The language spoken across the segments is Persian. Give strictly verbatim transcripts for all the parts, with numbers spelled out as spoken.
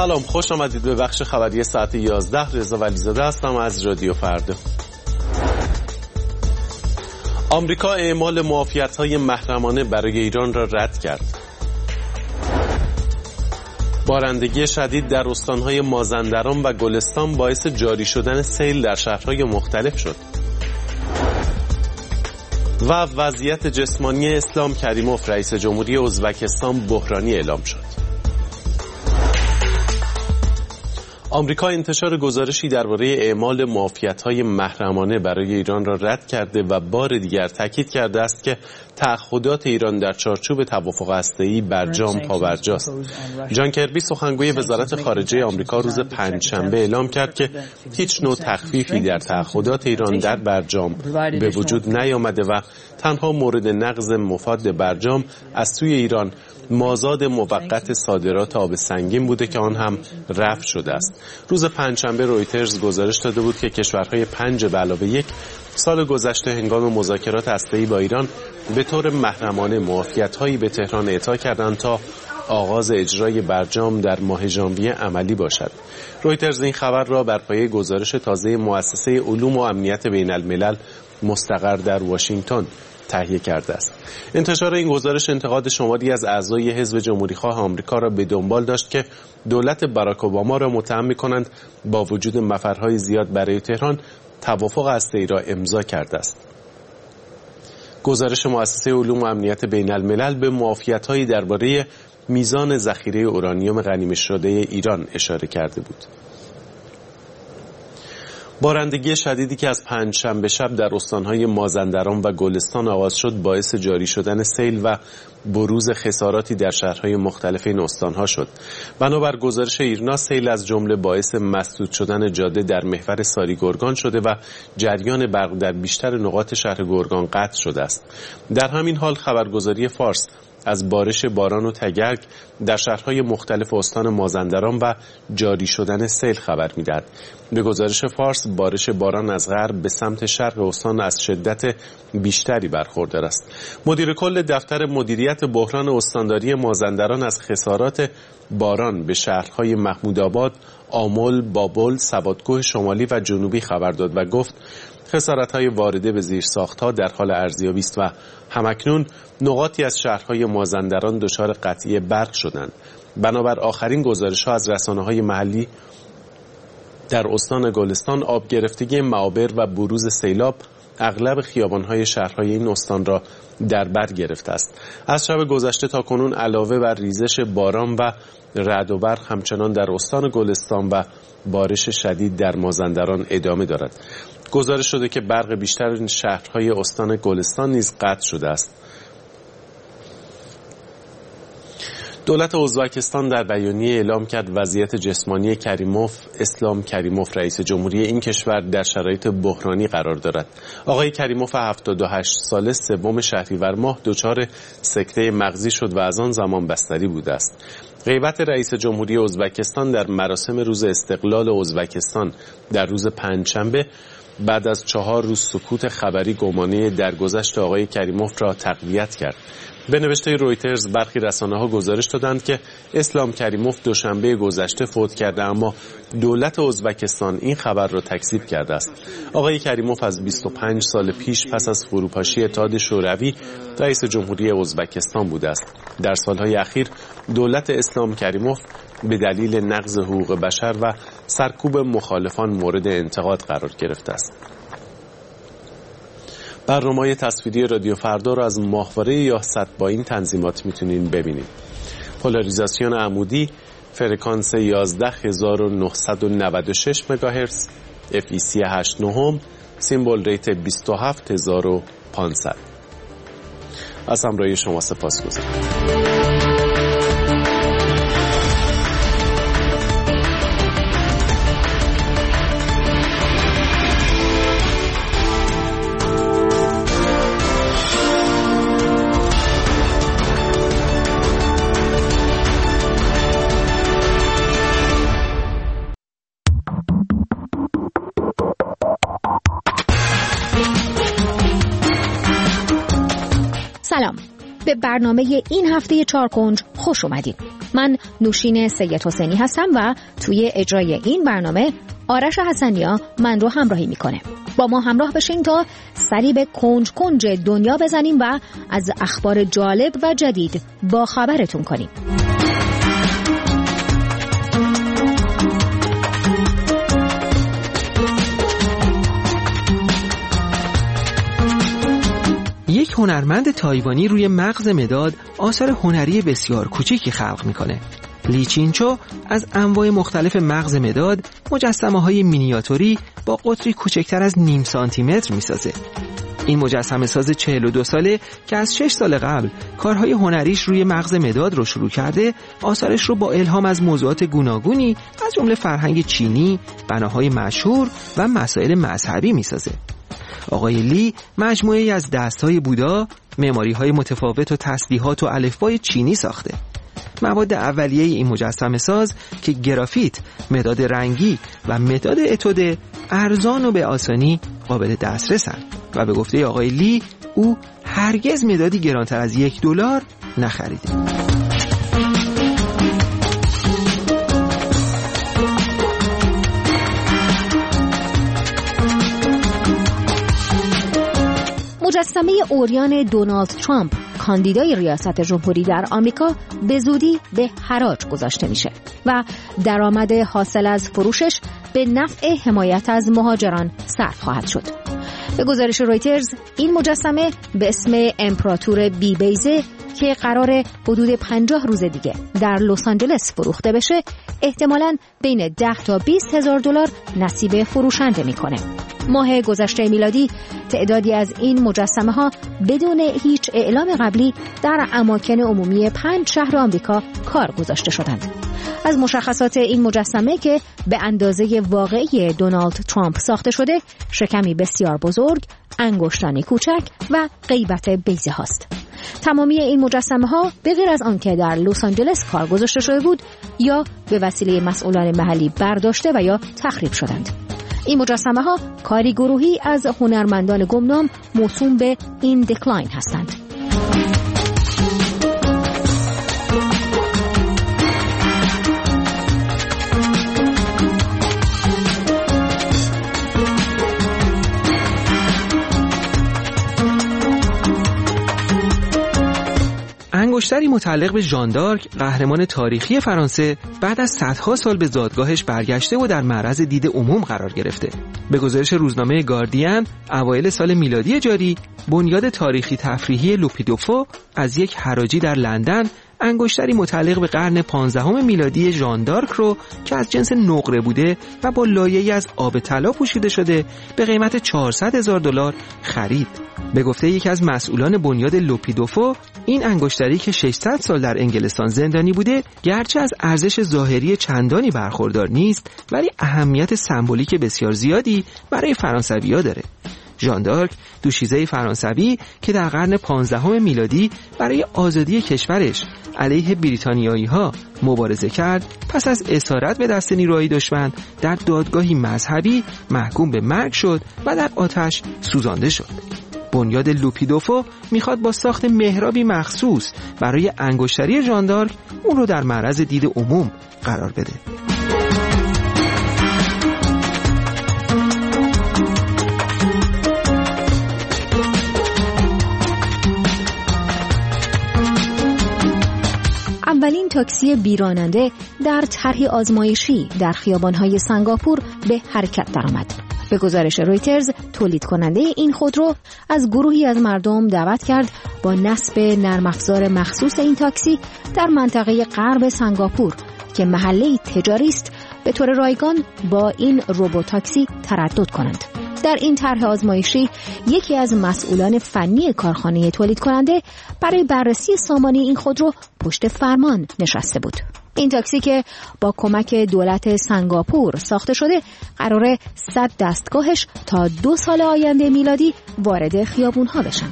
سلام، خوش آمدید به بخش خبری ساعت یازده. رضا ولیزاده هستم از رادیو فردا. آمریکا اعمال معافیت‌های محرمانه برای ایران را رد کرد. بارندگی شدید در استان‌های مازندران و گلستان باعث جاری شدن سیل در شهرهای مختلف شد. و وضعیت جسمانی اسلام کریموف رئیس جمهوری ازبکستان بحرانی اعلام شد. آمریکا انتشار گزارشی درباره اعمال معافیت‌های محرمانه برای ایران را رد کرده و بار دیگر تاکید کرده است که تعهدات ایران در چارچوب توافق هسته‌ای برجام پابرجاست. جان کربی سخنگوی وزارت خارجه آمریکا روز پنجشنبه اعلام کرد که هیچ نوع تخفیفی در تعهدات ایران در برجام به وجود نیامده و تنها مورد نقض مفاد برجام از سوی ایران مازاد موقت صادرات آب سنگین بوده که آن هم رفع شده است. روز پنجشنبه رویترز گزارش داده بود که کشورهای پنج به علاوه یک سال گذشته هنگام مذاکرات هسته‌ای با ایران به طور محرمانه معافیت‌هایی به تهران اعطا کردند تا آغاز اجرای برجام در ماه ژانویه عملی باشد. رویترز این خبر را بر پایه گزارش تازه مؤسسه علوم و امنیت بین الملل مستقر در واشنگتن تهیه کرده است. انتشار این گزارش انتقاد شماری از اعضای حزب جمهوری‌خواه آمریکا را به دنبال داشت که دولت باراک اوباما را متهم می‌کنند با وجود مفرهای زیاد برای تهران توافق هسته‌ای را امضا کرده است. گزارش مؤسسه علوم و امنیت بین الملل به معافیت‌هایی درباره میزان ذخیره اورانیوم غنیمه شده ایران اشاره کرده بود. بارندگی شدیدی که از پنجشنبه شب در استانهای مازندران و گلستان آغاز شد باعث جاری شدن سیل و بروز خساراتی در شهرهای مختلف این استانها شد. بنابر گزارش ایرنا سیل از جمله باعث مسدود شدن جاده در محور ساری گرگان شده و جریان برق در بیشتر نقاط شهر گرگان قطع شده است. در همین حال خبرگزاری فارس از بارش باران و تگرگ در شهرهای مختلف استان مازندران و جاری شدن سیل خبر می‌دهد. به گزارش فارس بارش باران از غرب به سمت شرق استان از شدت بیشتری برخوردار است. مدیر کل دفتر مدیریت بحران استانداری مازندران از خسارات باران به شهرهای محمودآباد، آمل، بابل، سوادکوه شمالی و جنوبی خبر داد و گفت خسارت‌های وارده به زیرساخت‌ها در حال ارزیابی است و همکنون نقاطی از شهرهای مازندران دچار قطعی برق شدند. بنابر آخرین گزارش‌ها از رسانه‌های محلی در استان گلستان آب گرفتگی معابر و بروز سیلاب اغلب خیابان‌های شهرهای این استان را در بر گرفته است. از شب گذشته تا کنون علاوه بر ریزش باران و رعد و برق همچنان در استان گلستان و بارش شدید در مازندران ادامه دارد. گزارش شده که برق بیشتر شهرهای استان گلستان نیز قطع شده است. دولت ازبکستان در بیانیه اعلام کرد وضعیت جسمانی کریموف اسلام کریموف رئیس جمهوری این کشور در شرایط بحرانی قرار دارد. آقای کریموف هفتاد و هشت ساله سوم شهریور ماه دچار سکته مغزی شد و از آن زمان بستری بوده است. غیبت رئیس جمهوری ازبکستان در مراسم روز استقلال ازبکستان در روز پنجشنبه بعد از چهار روز سکوت خبری گمانه درگذشت آقای کریموف را تقویت کرد. به نوشته رویترز برخی رسانه‌ها گزارش دادند که اسلام کریموف دوشنبه گذشته فوت کرده، اما دولت ازبکستان این خبر را تکذیب کرده است. آقای کریموف از بیست و پنج سال پیش پس از فروپاشی اتحاد شوروی رئیس جمهوری ازبکستان بوده است. در سالهای اخیر دولت اسلام کریموف به دلیل نقض حقوق بشر و سرکوب مخالفان مورد انتقاد قرار گرفته است. برنامه‌های تصویری رادیو فردا را از ماهواره یاست با این تنظیمات میتونین ببینید. پولاریزاسیون عمودی، فرکانس یازده هزار و نهصد و نود و شش مگاهرتز، اف ای سی هشت نهم، سیمبل ریت بیست و هفت هزار و پانصد. از همراهی شما سپاسگزارم. سلام، به برنامه این هفته چهارکنج خوش اومدید. من نوشین سید حسینی هستم و توی اجرای این برنامه آرش حسنیا من رو همراهی میکنه. با ما همراه بشین تا سری به کنج کنج دنیا بزنیم و از اخبار جالب و جدید با خبرتون کنیم. یک هنرمند تایوانی روی مغز مداد آثار هنری بسیار کوچیکی خلق میکنه. لی چینچو از انواع مختلف مغز مداد مجسمه‌های مینیاتوری با قطری کوچکتر از نیم سانتی متر میسازه. این مجسمه ساز چهل و دو ساله که از شش سال قبل کارهای هنریش روی مغز مداد رو شروع کرده، آثارش رو با الهام از موضوعات گوناگونی از جمله فرهنگ چینی، بناهای مشهور و مسائل مذهبی میسازه. آقای لی مجموعه‌ای از دست‌های بودا، معماری‌های متفاوت و تسبیحات و الفبای چینی ساخته. مواد اولیه این مجسمه ساز که گرافیت، مداد رنگی و مداد اتوده ارزان و به آسانی قابل دسترسند و به گفته آقای لی او هرگز مدادی گرانتر از یک دلار نخریده. مجسمه عریان دونالد ترامپ کاندیدای ریاست جمهوری در آمریکا به زودی به حراج گذاشته میشه و درآمد حاصل از فروشش به نفع حمایت از مهاجران صرف خواهد شد. به گزارش رویترز این مجسمه به اسم امپراتور بی بیزه که قرار حدود پنجاه روز دیگه در لس آنجلس فروخته بشه احتمالاً بین ده تا بیست هزار دلار نصیب فروشنده میکنه. ماه گذشته میلادی تعدادی از این مجسمه ها بدون هیچ اعلام قبلی در اماکن عمومی پنج شهر آمریکا کار گذاشته شدند. از مشخصات این مجسمه که به اندازه واقعی دونالد ترامپ ساخته شده، شکمی بسیار بزرگ، انگشتانی کوچک و غیبت بیضه هاست. تمامی این مجسمه ها به غیر از آنکه در لس آنجلس کار گذاشته شده بود یا به وسیله مسئولان محلی برداشته و یا تخریب شدند. این مجسمه ها کاری گروهی از هنرمندان گمنام موسوم به این دکلاین هستند. انگشتری متعلق به ژان دارک، قهرمان تاریخی فرانسه، بعد از صدها سال به زادگاهش برگشته و در معرض دید عموم قرار گرفته. به گزارش روزنامه گاردین، اوایل سال میلادی جاری، بنیاد تاریخی تفریحی لوپیدوفو از یک حراجی در لندن انگشتری متعلق به قرن پانزدهم میلادی ژان دارک رو که از جنس نقره بوده و با لایه‌ای از آب طلا پوشیده شده به قیمت چهارصد هزار دلار خرید. به گفته یکی از مسئولان بنیاد لوپیدوفو، این انگشتری که ششصد سال در انگلستان زندانی بوده، گرچه از ارزش ظاهری چندانی برخوردار نیست، ولی اهمیت سمبولیک بسیار زیادی برای فرانسوی‌ها داره. ژان دارک دوشیزه فرانسوی که در قرن پانزدهم میلادی برای آزادی کشورش علیه بریتانیایی‌ها مبارزه کرد، پس از اسارت به دست نیروهای دشمن در دادگاهی مذهبی محکوم به مرگ شد و در آتش سوزانده شد. بنیاد لوپیدوفو میخواد با ساخت محرابی مخصوص برای انگشتری ژان دارک اون رو در معرض دید عموم قرار بده. اولین تاکسی بیراننده در طرح آزمایشی در خیابان‌های سنگاپور به حرکت درآمد. به گزارش رویترز، تولید کننده این خودرو از گروهی از مردم دعوت کرد با نصب نرم افزار مخصوص این تاکسی در منطقه غرب سنگاپور که محله تجاری است به طور رایگان با این روبوت تاکسی تردد کنند. در این طرح آزمایشی یکی از مسئولان فنی کارخانه تولید کننده برای بررسی سامانه این خودرو پشت فرمان نشسته بود. این تاکسی که با کمک دولت سنگاپور ساخته شده قراره صد دستگاهش تا دو سال آینده میلادی وارد خیابون‌ها بشن.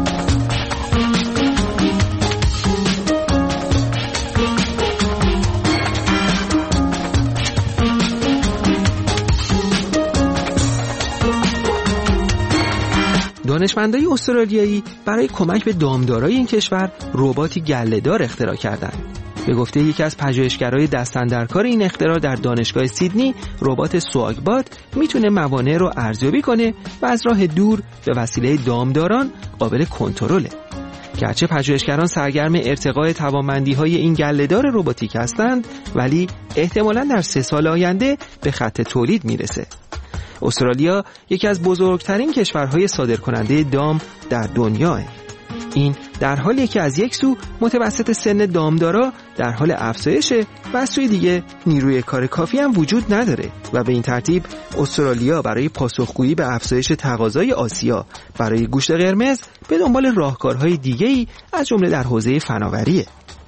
دانشمندای استرالیایی برای کمک به دامدارای این کشور رباتی گله‌دار اختراع کردند. به گفته یکی از پژوهشگرای دست‌اندرکار این اختراع در دانشگاه سیدنی، ربات سواگبات میتونه موانع رو ارزیابی کنه و از راه دور به وسیله دامداران قابل کنترله. گرچه پژوهشگران سرگرم ارتقای توانمندی‌های این گله‌دار رباتیک هستند، ولی احتمالاً در سه سال آینده به خط تولید میرسه. استرالیا یکی از بزرگترین کشورهای صادرکننده دام در دنیاه. این در حالیه که از یک سو متوسط سن دامدارا در حال افزایشه و از سوی دیگه نیروی کار کافی هم وجود نداره و به این ترتیب استرالیا برای پاسخگویی به افزایش تقاضای آسیا برای گوشت قرمز به دنبال راهکارهای دیگه‌ای از جمله در حوزه فناوریه.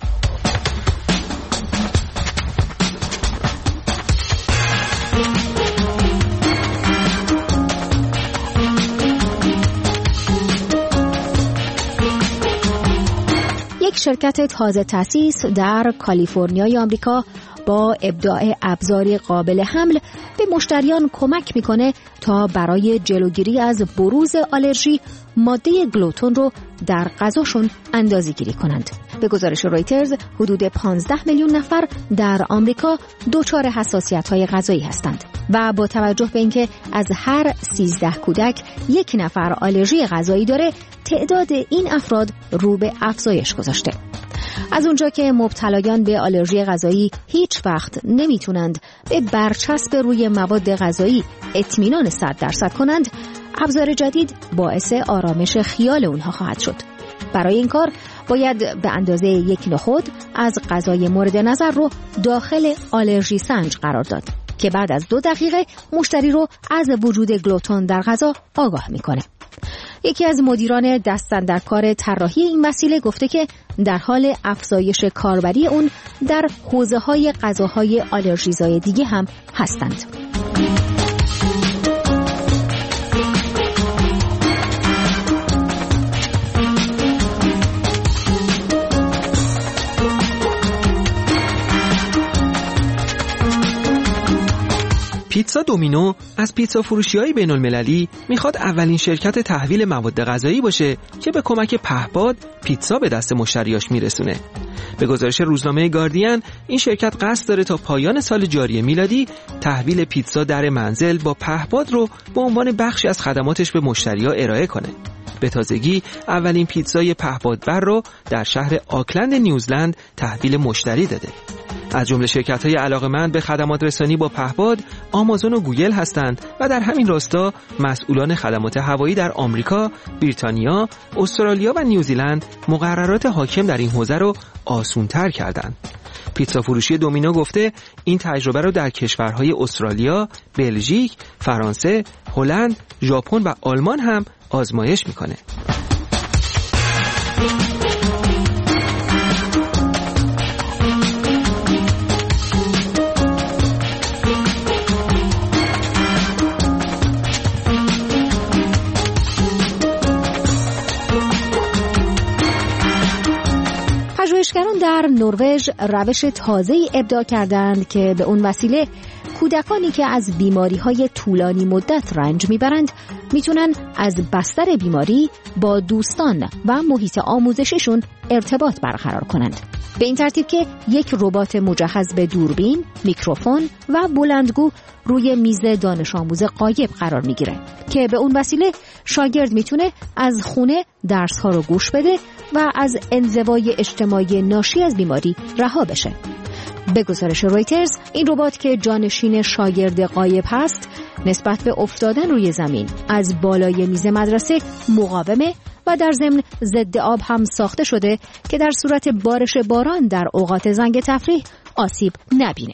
شرکت تازه تأسیس در کالیفرنیای آمریکا با ابداع ابزاری قابل حمل به مشتریان کمک میکنه تا برای جلوگیری از بروز آلرژی ماده گلوتون رو در غذاشون اندازه‌گیری کنند. به گزارش رویترز حدود پانزده میلیون نفر در آمریکا دچار حساسیت‌های غذایی هستند و با توجه به اینکه از هر سیزده کودک یک نفر آلرژی غذایی داره، تعداد این افراد رو به افزایش گذاشته. از اونجا که مبتلایان به آلرژی غذایی هیچ وقت نمیتونند به برچسب روی مواد غذایی اطمینان صد درصد کنند، ابزار جدید باعث آرامش خیال اونها خواهد شد. برای این کار باید به اندازه یک نخود از غذای مورد نظر رو داخل آلرژی سنج قرار داد که بعد از دو دقیقه مشتری رو از وجود گلوتون در غذا آگاه میکنه. یکی از مدیران دست‌اندرکار طراحی این وسیله گفته که در حال افزایش کاربری اون در حوزه‌های غذاهای آلرژیزای دیگه هم هستند. پیتزا دومینو از پیتزا فروشی‌های بین‌المللی میخواد اولین شرکت تحویل مواد غذایی باشه که به کمک پهپاد پیتزا به دست مشتریاش میرسونه. به گزارش روزنامه گاردین، این شرکت قصد داره تا پایان سال جاری میلادی تحویل پیتزا در منزل با پهپاد رو به عنوان بخشی از خدماتش به مشتری‌ها ارائه کنه. به تازگی اولین پیتزای پهپادبر رو در شهر آکلند نیوزلند تحویل مشتری داده. از جمله شرکت‌های علاقه‌مند به خدمات رسانی با پهپاد، آمازون و گوگل هستند و در همین راستا مسئولان خدمات هوایی در آمریکا، بریتانیا، استرالیا و نیوزیلند مقررات حاکم در این حوزه رو آسان‌تر کردند. پیتزا فروشی دومینو گفته این تجربه رو در کشورهای استرالیا، بلژیک، فرانسه، هلند، ژاپن و آلمان هم آزمایش میکنه. پژوهشگران در نروژ روش تازه‌ای ابداع کردند که به اون وسیله کودکانی که از بیماری‌های طولانی مدت رنج میبرند میتونن از بستر بیماری با دوستان و محیط آموزششون ارتباط برقرار کنند. به این ترتیب که یک ربات مجهز به دوربین، میکروفون و بلندگو روی میز دانش آموز غایب قرار میگیره که به اون وسیله شاگرد میتونه از خونه درس‌ها رو گوش بده و از انزوای اجتماعی ناشی از بیماری رها بشه. به گزارش رویترز، این ربات که جانشین شاگرد غایب هست، نسبت به افتادن روی زمین از بالای میز مدرسه مقاومه و در ضمن ضد آب هم ساخته شده که در صورت بارش باران در اوقات زنگ تفریح آسیب نبینه.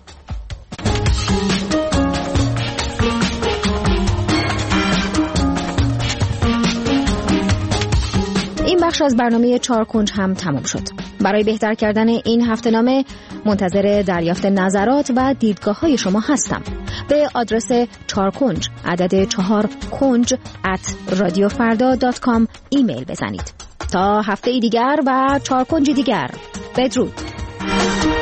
این بخش از برنامه چهار کنج هم تمام شد. برای بهتر کردن این هفته نامه منتظر دریافت نظرات و دیدگاه های شما هستم. به آدرس چهار کنج عدد چهار کنج ات رادیو فردا دات کام ایمیل بزنید. تا هفته دیگر و چهار کنج دیگر، بدرود.